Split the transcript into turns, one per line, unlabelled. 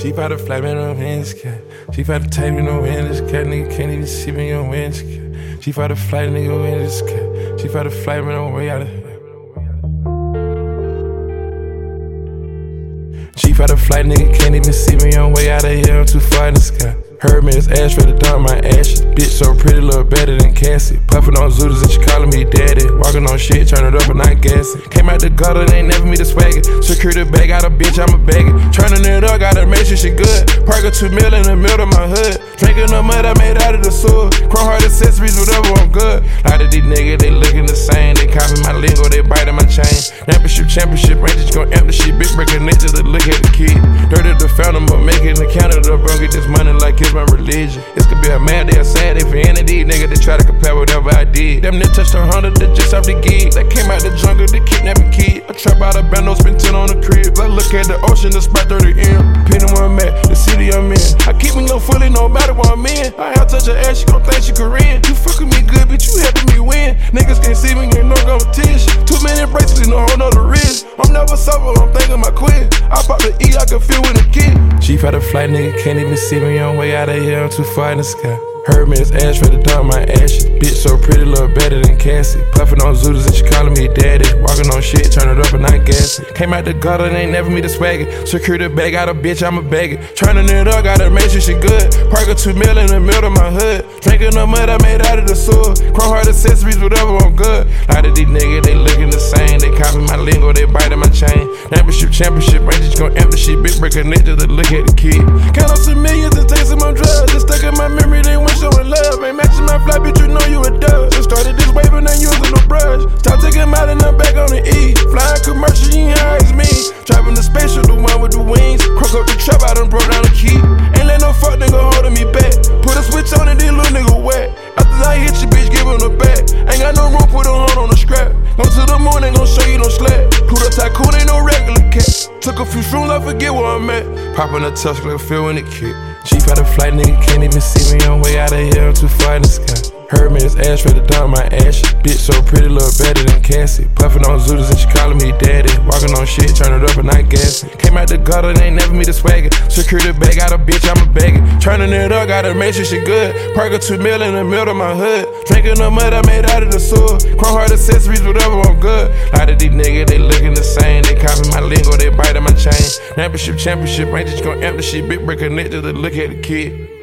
She bout to fly me no hands, cat. She bout to take me no hands, cat. Nigga can't even see me on hands, cat. She bout to fly nigga hands, cat. She bout to fly me no way out of here. She bout to fly nigga can't even see me on way out of here. I'm too far in the sky. Heard me, it's ash ready to dump my ashes. Bitch so pretty, look better than Cassie. Puffin' on Zooters and she calling me daddy. Walking on shit, turn it up and not gassing. Came out the gutter, they ain't never me the swagger. Secure the bag, got a bitch, I'm a bagger. Turning it up, gotta make sure she good. Park a 2 mil in the middle of my hood. Drinking the mud I made out of the sewer. Chrome heart accessories, whatever, I'm good. A lot of these niggas, they looking the same. They copy my lingo, they biting my chain. Championship, Rangers gon' empty shit. Big breaking nature to look at the kid. Dirty the fountain, but making the counter up. Bro, get this money like it's my religion. This could be a mad day or sad day for any of these niggas that try to compare whatever I did. Them niggas touched 100, they just off the gig. They came out the jungle, they kidnapping kid. I trap out a bando, spend 10 on the crib. I look at the ocean, the spot 30M. Depending where I'm at, the city I'm in. I keep me low fully, no matter where I'm in. I have touch her ass, she gon' think she Korean. You fucking me good, bitch, you helping me win. Niggas can't see me, ain't no competition. Too many bracelets, no whole nother wrist. I'm never sober, I'm thinking my quit. I pop the E, I can feel when it kick. She had a flight, nigga can't even see me on way out of here. I'm too far in the sky. Heard me, it's ash ready to dump my ashes. Bitch so pretty, look better than Cassie. Puffin' on Zooters and she calling me daddy. Walking on shit, turn it up and not gassing. Came out the gutter, they ain't never me the swagger. Secure the bag, got a bitch, I'm a bagger. Turning it up, gotta make sure she good. Park a 2 mil in the middle of my hood. Drinking the mud I made out of the sewer. Chrome heart accessories, whatever, I'm good. A lot of these niggas, they looking the same. They copy my lingo, they biting my chain. Championship, Rangers gon' empty shit. Big breaking nature to look at the kid. Count up some millions and take some on drugs. Just stuck in my memory, they want showing love. Ain't matching my fly, bitch, you know you a dub. Just started this wave and ain't using no brush. Time to get out and I'm back on the E. Flying commercial, you ain't high as me. Driving the spaceship, the one with the wings. Crook up the trap, I done broke down the key. Ain't let no fuck nigga holding me back. Put a switch on and then little nigga wet. After I hit you, bitch, give him the back. Ain't got no room, put a horn on the scrap. Go to the moon, ain't gon' show you no slack. Pluto tycoon, ain't no regular cat. Took a few shrooms, I forget where I'm at. Popping a touch, like a feel when it kick. Chief out of flight, nigga can't even see me on way out of here. I'm too far in the sky. Heard me, it's ash ready to dump my ashes. Bitch so pretty, look better than Cassie. Puffin' on Zooters and she calling me daddy. Walking on shit, turn it up and not gassing. Came out the gutter, they ain't never me the swagger. Secure the bag, got a bitch, I'm a bagger. Turning it up, gotta make sure she good. Park a 2 mil in the middle of my hood. Drinking the mud I made out of the sewer. Chrome heart accessories, whatever, I'm good. A lot of these niggas, they looking the same. They copy my lingo, they biting my chain. Championship, Rangers gon' empty shit. Big breaking nature to look at the kid.